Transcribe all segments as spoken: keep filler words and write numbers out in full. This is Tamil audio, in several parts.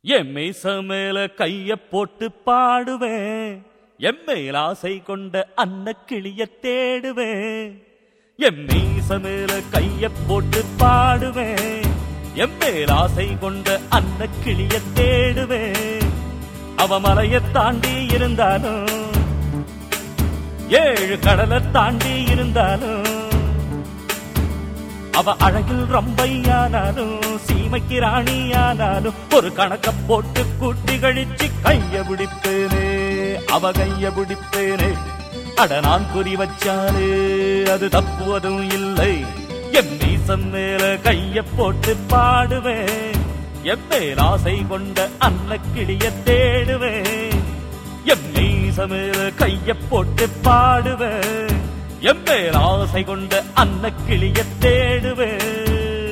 என் மீச மேல கைய போட்டு பாடுவேன், என் மேல் ஆசை கொண்ட அன்ன கிளிய தேடுவேன். என் மீச மேல கைய போட்டு பாடுவேன், என் மேல் ஆசை கொண்ட அன்ன கிளிய தேடுவேன். அவ மலையை தாண்டி இருந்தாலும், ஏழு கடலை தாண்டி இருந்தாலும், அவ அழகில் ரம்பையானாலும் சீமைக்கு ராணியானாலும் ஒரு கணக்க போட்டு கூட்டி கழிச்சு கைய பிடிப்பேனே, அவ கைய பிடிப்பேனே. அட நான் குறி வச்சாலே அது தப்புவதும் இல்லை. என் மீசம் மேல கைய போட்டு பாடுவேன், என் மேல் ஆசை கொண்ட அன்ன கிளிய தேடுவேன். என் மீச மேல கைய போட்டு பாடுவேன், என் மேல் ஆசை கொண்ட அன்ன கிளிய தேடுவேன்.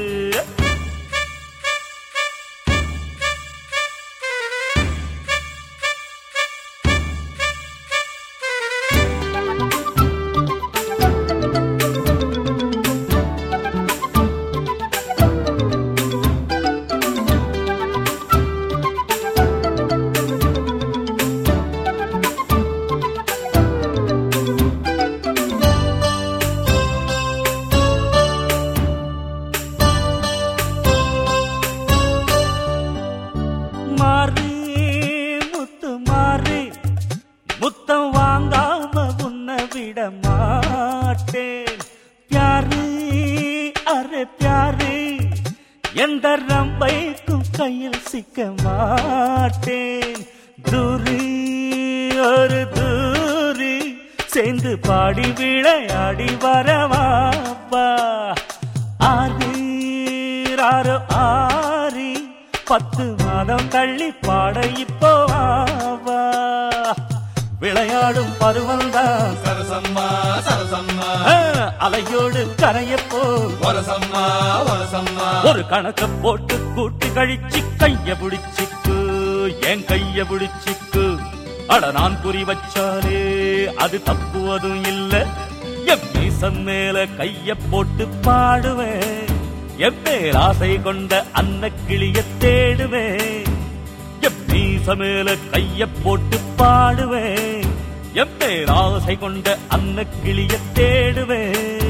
மாறி முத்து மாறி, முத்தம் வாங்காம உன்னை விட மாட்டேன். பியாரு அரே பியாரு, எந்த ரம்பைக்கும் கையில் சிக்க மாட்டேன். தூரி ஒரு தூரி சேர்ந்து பாடி விளையாடி வரவாப்பா. ஆரி ராரோ ஆரி, பத்து மாதம் தள்ளி பாட இப்போ வா. விளையாடும் பருவந்தான் சரசம்மா சரசம்மா, அலையோடு கரையப்போ வரசம்மா வரசம்மா. ஒரு கணக்க போட்டு கூட்டி கழிச்சு கைய பிடிச்சிக்கு, என் கைய பிடிச்சிக்கு. அட நான் குறி வச்சாலே அது தப்புவதும் இல்ல. என் மீசம் மேல கைய போட்டு பாடுவேன், என் மேல் ஆசை கொண்ட அன்ன கிளிய தேடுவேன். என் மீச மேல கைய போட்டு பாடுவேன், என் மேல் ஆசை கொண்ட அன்ன கிளிய தேடுவேன்.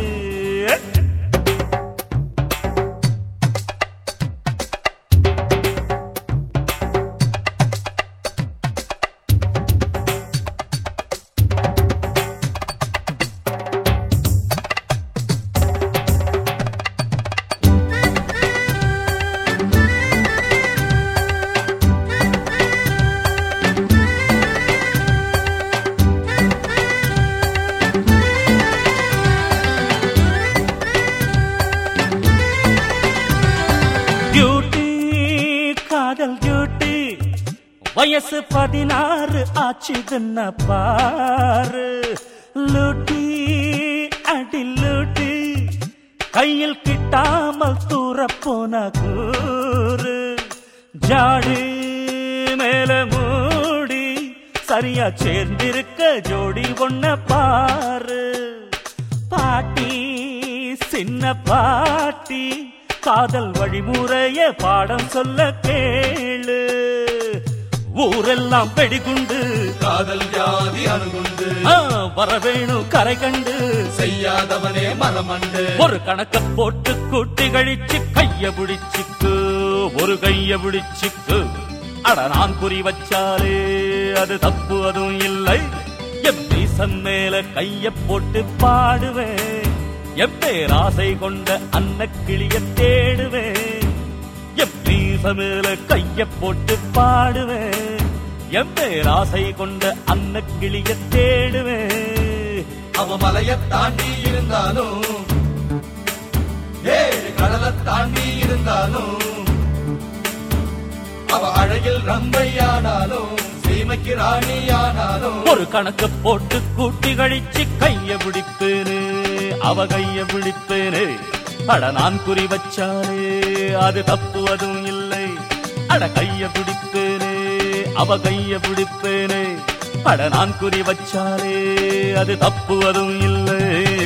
டியூட்டி காதல் டியூட்டி, வயசு பதினாறு ஆச்சுதுன்ன பாரு. லூட்டி அடி லூட்டி, கையில் கிட்டாமல் தூர போன கூறு. ஜாடி மேல மூடி சரியா சேர்ந்திருக்க ஜோடி ஒன்ன பாரு. பாட்டி சின்ன பாட்டி, காதல் வழிமுறைய பாடம் சொல்ல கேளு. ஊரெல்லாம் வெடிகுண்டு, காதல் ஜாதி அணுகுண்டு, வரவேணும் கரை கண்டு செய்யாதவனே மரமண்டு. ஒரு கணக்க போட்டு கூட்டி கழிச்சு கைய பிடிச்சிக்கு, ஒரு கைய பிடிச்சிக்கு. அட நான் குறி வச்சாலே அது தப்பு அதுவும் இல்லை. என் மீசம் மேல கைய போட்டு பாடுவேன், என் மேல் ஆசை கொண்ட அன்ன கிளிய தேடுவேன். என் மீச மேல கைய போட்டு பாடுவேன், என் மேல் ஆசை கொண்ட அன்ன கிளிய தேடுவேன். அவ மலையை தாண்டி இருந்தாலும், ஏழு கடலை தாண்டி இருந்தாலும், அவ அழகில் ரம்பையானாலும் சீமைக்கு ராணியானாலும் ஒரு கணக்க போட்டு கூட்டி கழிச்சு கைய பிடிப்பேனே, அவ கைய பிடிப்பேனே. அட நான் குறி வச்சாலே அது தப்பு அதுவும் இல்லை. அட கைய பிடிப்பேனே, அவ கைய பிடிப்பேனே. அட நான் குறி வச்சாலே அது தப்பு அதுவும் இல்லை.